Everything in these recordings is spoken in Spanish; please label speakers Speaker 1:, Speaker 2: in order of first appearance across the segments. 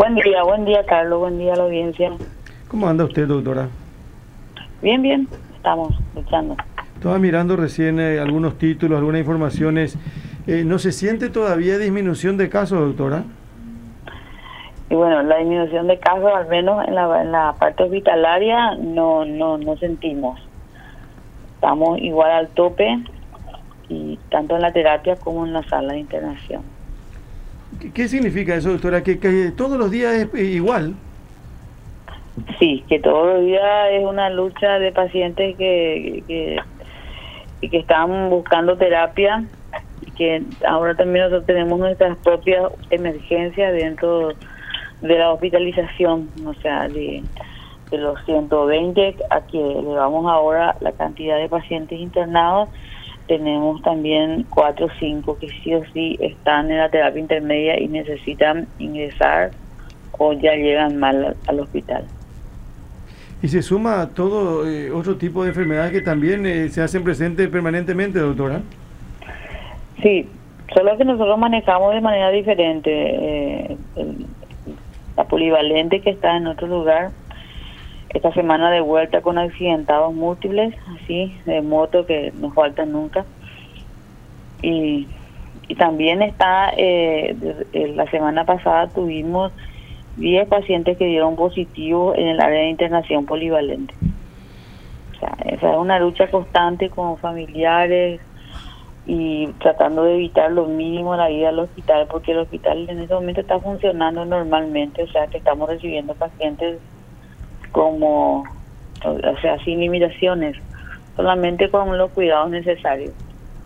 Speaker 1: Buen día, Carlos, buen día a la audiencia.
Speaker 2: ¿Cómo anda usted, doctora?
Speaker 1: Bien, bien, estamos luchando.
Speaker 2: Estaba mirando recién algunos títulos, algunas informaciones. ¿No se siente todavía disminución de casos, doctora?
Speaker 1: Y bueno, la disminución de casos, al menos en la parte hospitalaria, no sentimos. Estamos igual al tope, y tanto en la terapia como en la sala de internación.
Speaker 2: ¿Qué significa eso, doctora? ¿Que todos los días es igual?
Speaker 1: Sí, que todos los días es una lucha de pacientes que están buscando terapia, y que ahora también nosotros tenemos nuestras propias emergencias dentro de la hospitalización, o sea, de los 120 a que elevamos ahora la cantidad de pacientes internados. Tenemos también 4 o 5 que sí o sí están en la terapia intermedia y necesitan ingresar o ya llegan mal al hospital.
Speaker 2: Y se suma todo otro tipo de enfermedades que también se hacen presentes permanentemente, doctora.
Speaker 1: Sí, solo que nosotros manejamos de manera diferente. La polivalente, que está en otro lugar, esta semana de vuelta con accidentados múltiples, así, de moto, que no faltan nunca. Y también está, la semana pasada tuvimos 10 pacientes que dieron positivo en el área de internación polivalente. O sea, esa es una lucha constante con familiares y tratando de evitar lo mínimo la ida al hospital, porque el hospital en ese momento está funcionando normalmente, o sea, que estamos recibiendo pacientes como, o sea, sin limitaciones, solamente con los cuidados necesarios.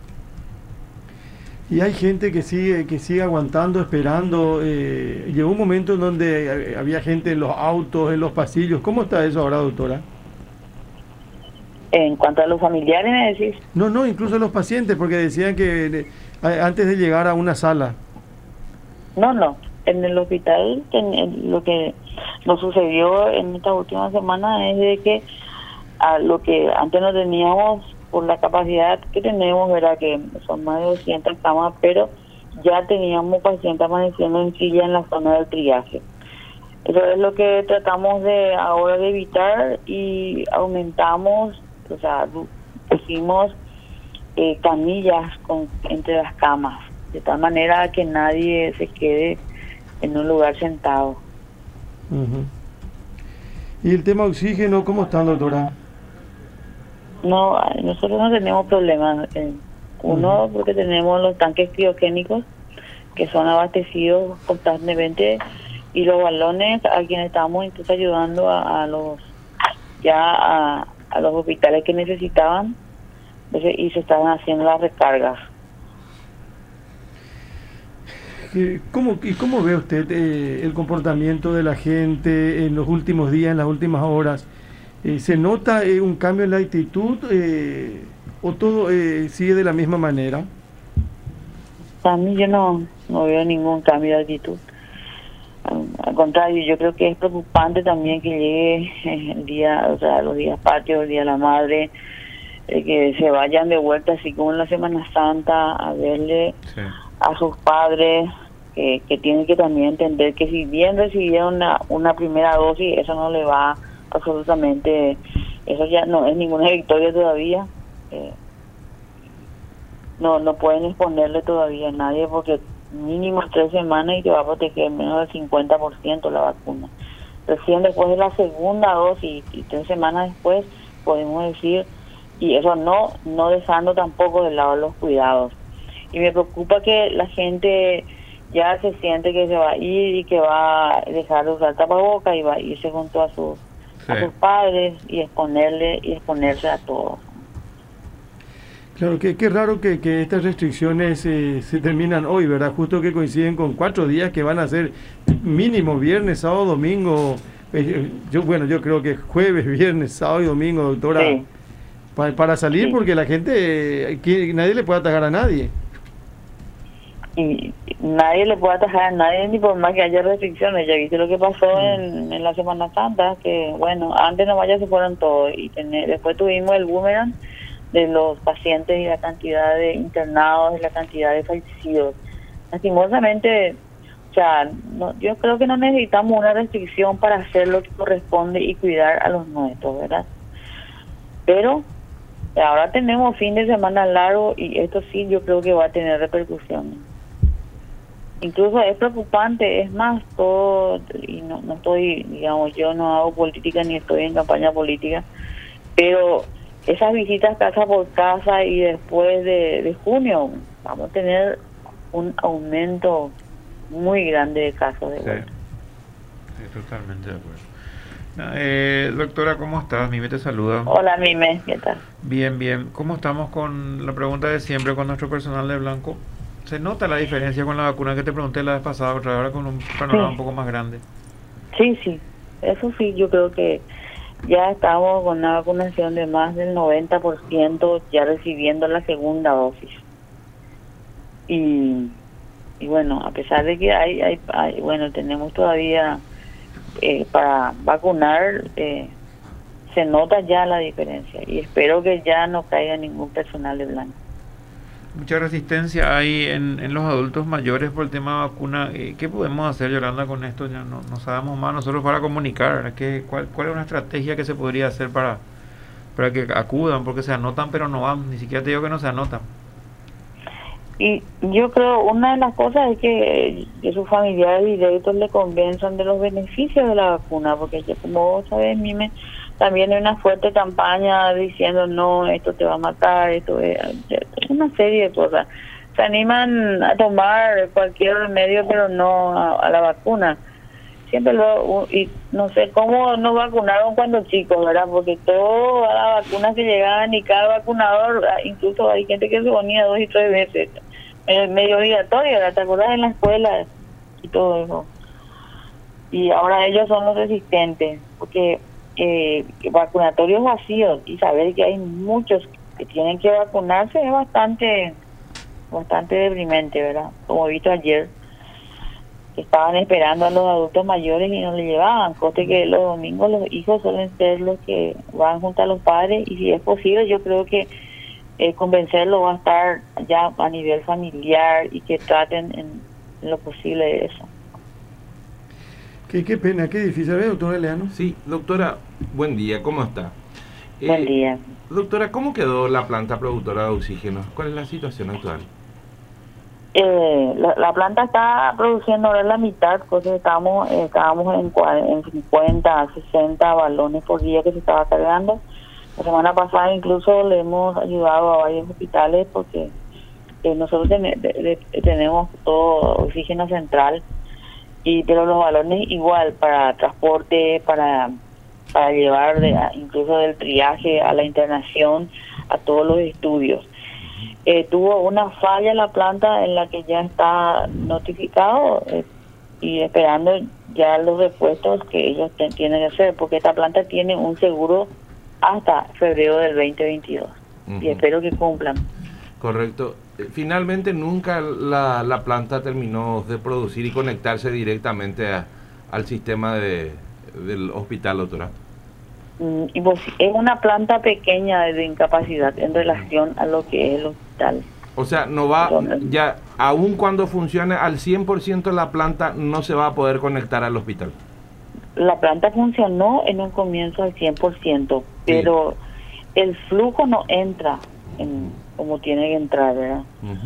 Speaker 2: Y hay gente que sigue aguantando, esperando. Llegó un momento en donde había gente en los autos, en los pasillos. ¿Cómo está eso ahora, doctora?
Speaker 1: En cuanto a los familiares, ¿me decís?
Speaker 2: No, incluso los pacientes, porque decían que antes de llegar a una sala.
Speaker 1: No. En el hospital, lo que nos sucedió en esta última semana es de que a lo que antes no teníamos, por la capacidad que tenemos, ¿verdad? Que son más de 200 camas, pero ya teníamos pacientes amaneciendo en silla en la zona del triaje. Eso es lo que tratamos de ahora de evitar, y aumentamos, o sea, pusimos camillas entre las camas, de tal manera que nadie se quede en un lugar sentado.
Speaker 2: Uh-huh. ¿Y el tema oxígeno, cómo está, doctora?
Speaker 1: No, nosotros no tenemos problemas. Uno,
Speaker 2: Uh-huh,
Speaker 1: porque tenemos los tanques criogénicos que son abastecidos constantemente, y los balones a quienes estamos incluso ayudando a los hospitales que necesitaban, y se estaban haciendo las recargas.
Speaker 2: ¿Cómo ve usted el comportamiento de la gente en los últimos días, en las últimas horas? ¿Se nota un cambio en la actitud o todo sigue de la misma manera?
Speaker 1: A mí yo no veo ningún cambio de actitud. Al contrario, yo creo que es preocupante también que llegue el día, o sea, los días patrios, el día de la madre, que se vayan de vuelta así como en la Semana Santa a verle a sus padres, que tienen que también entender que si bien recibieron una primera dosis, eso no le va absolutamente, eso ya no es ninguna victoria todavía. No pueden exponerle todavía a nadie, porque mínimo 3 semanas y te va a proteger menos del 50% la vacuna. Recién después de la segunda dosis y 3 semanas después podemos decir, y eso no dejando tampoco de lado los cuidados. Y me preocupa que la gente ya se siente que se va a ir y que va a dejar de usar tapabocas y va a irse junto a sus padres y exponerse a todos.
Speaker 2: Claro, qué raro que estas restricciones se terminan hoy, ¿verdad? Justo que coinciden con 4 días que van a ser mínimo viernes, sábado, domingo. Yo creo que jueves, viernes, sábado y domingo, doctora, sí, para salir, sí, porque la gente, nadie le puede atajar a nadie.
Speaker 1: Y nadie le puede atajar a nadie, ni por más que haya restricciones. Ya viste lo que pasó en la Semana Santa, que bueno, antes nomás ya se fueron todos, y después tuvimos el boomerang de los pacientes y la cantidad de internados y la cantidad de fallecidos. Lastimosamente, o sea, yo creo que no necesitamos una restricción para hacer lo que corresponde y cuidar a los nuestros, ¿verdad? Pero ahora tenemos fin de semana largo y esto sí yo creo que va a tener repercusiones. Incluso es preocupante, es más, todo, y no estoy, digamos, yo no hago política ni estoy en campaña política, pero esas visitas casa por casa y después de junio vamos a tener un aumento muy grande de casos de vuelta.
Speaker 3: Sí, totalmente de acuerdo. Doctora, ¿cómo estás? Mime te saluda.
Speaker 1: Hola, Mime, ¿qué tal?
Speaker 3: Bien, bien. ¿Cómo estamos con la pregunta de siempre con nuestro personal de blanco? ¿Se nota la diferencia con la vacuna que te pregunté la vez pasada, otra vez ahora con un panorama un poco más grande?
Speaker 1: Sí, eso sí, yo creo que ya estamos con una vacunación de más del 90% ya recibiendo la segunda dosis. Y bueno, a pesar de que hay bueno, tenemos todavía para vacunar, se nota ya la diferencia y espero que ya no caiga ningún personal de blanco.
Speaker 3: Mucha resistencia hay en los adultos mayores por el tema de vacuna. ¿Qué podemos hacer, Yolanda, con esto? Ya no sabemos más nosotros para comunicar. ¿Cuál es una estrategia que se podría hacer para que acudan? Porque se anotan pero no van, ni siquiera te digo que no se anotan.
Speaker 1: Y yo creo una de las cosas es que sus familiares directos le convenzan de los beneficios de la vacuna, porque ya, como vos sabés, Mime, también hay una fuerte campaña diciendo no, esto te va a matar, esto es una serie de cosas. Se animan a tomar cualquier remedio, pero no a la vacuna. Siempre y no sé cómo nos vacunaron cuando chicos, ¿verdad? Porque todas las vacunas que llegaban y cada vacunador, incluso hay gente que se ponía 2 y 3 veces, medio obligatorio, ¿verdad? ¿Te acuerdas en la escuela y todo eso? Y ahora ellos son los resistentes, porque vacunatorios vacíos y saber que hay muchos que tienen que vacunarse es bastante deprimente, ¿verdad? Como he visto ayer, que estaban esperando a los adultos mayores y no le llevaban, cosa que los domingos los hijos suelen ser los que van junto a los padres y si es posible yo creo que convencerlo va a estar ya a nivel familiar y que traten en lo posible de eso.
Speaker 2: Qué pena, qué difícil, ¿verdad, doctora Leano?
Speaker 4: Sí, doctora, buen día, ¿cómo está?
Speaker 1: Buen día.
Speaker 4: Doctora, ¿cómo quedó la planta productora de oxígeno? ¿Cuál es la situación actual?
Speaker 1: La planta está produciendo ahora la mitad, cosa que estábamos en 50, 60 balones por día que se estaba cargando. La semana pasada incluso le hemos ayudado a varios hospitales porque nosotros tenemos todo oxígeno central, pero los balones igual para transporte, para llevar incluso del triaje a la internación, a todos los estudios. Tuvo una falla la planta en la que ya está notificado y esperando ya los repuestos que ellos tienen que hacer, porque esta planta tiene un seguro hasta febrero del 2022 y espero que cumplan.
Speaker 4: Correcto. Finalmente nunca la planta terminó de producir y conectarse directamente al sistema del hospital, doctora.
Speaker 1: Y pues, es una planta pequeña de incapacidad en relación a lo que es el hospital.
Speaker 4: O sea, no va, ya, aun cuando funcione al 100% la planta, no se va a poder conectar al hospital.
Speaker 1: La planta funcionó en un comienzo al 100%, pero el flujo no entra como tiene que entrar, ¿verdad?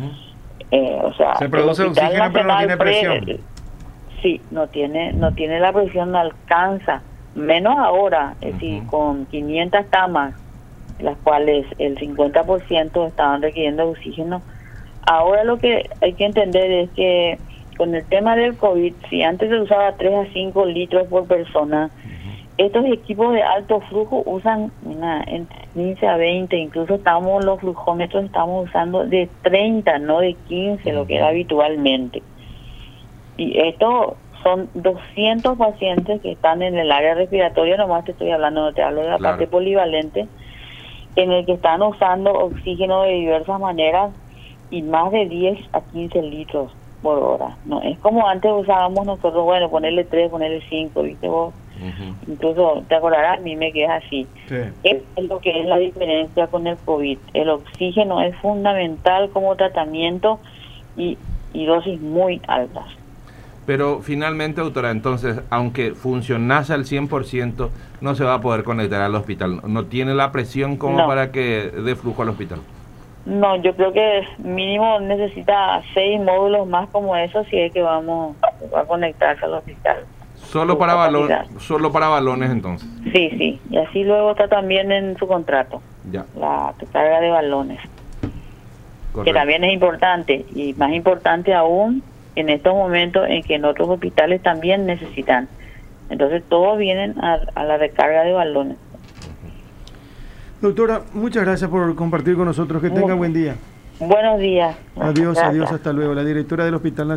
Speaker 1: O sea,
Speaker 3: se produce oxígeno pero no tiene presión.
Speaker 1: Sí, no tiene la presión, no alcanza. Menos ahora, es decir, con 500 camas, las cuales el 50% estaban requiriendo oxígeno. Ahora lo que hay que entender es que con el tema del COVID, si antes se usaba 3 a 5 litros por persona, estos equipos de alto flujo usan entre 15 a 20, incluso los flujómetros estamos usando de 30, no de 15, lo que era habitualmente. Y esto son 200 pacientes que están en el área respiratoria, nomás te estoy hablando, no te hablo de la parte polivalente, en el que están usando oxígeno de diversas maneras y más de 10 a 15 litros por hora. No es como antes usábamos nosotros, bueno, ponerle 3, ponerle 5, ¿viste vos? Incluso, te acordarás, a mí me queda así. Sí. Es lo que es la diferencia con el COVID. El oxígeno es fundamental como tratamiento y dosis muy altas.
Speaker 4: Pero finalmente, doctora, entonces, aunque funcionase al 100%, no se va a poder conectar al hospital. No tiene la presión como para que dé flujo al hospital.
Speaker 1: No, yo creo que mínimo necesita 6 módulos más como eso si es que vamos a conectarse al hospital.
Speaker 4: Solo para balones entonces.
Speaker 1: Sí, y así luego está también en su contrato.
Speaker 4: Ya.
Speaker 1: La carga de balones.
Speaker 4: Correcto.
Speaker 1: Que también es importante, y más importante aún en estos momentos en que en otros hospitales también necesitan. Entonces todos vienen a la recarga de balones.
Speaker 2: Doctora, muchas gracias por compartir con nosotros. Que tenga buen día.
Speaker 1: Buenos días.
Speaker 2: Adiós,
Speaker 1: Gracias.
Speaker 2: adiós, hasta luego. La directora del Hospital Nacional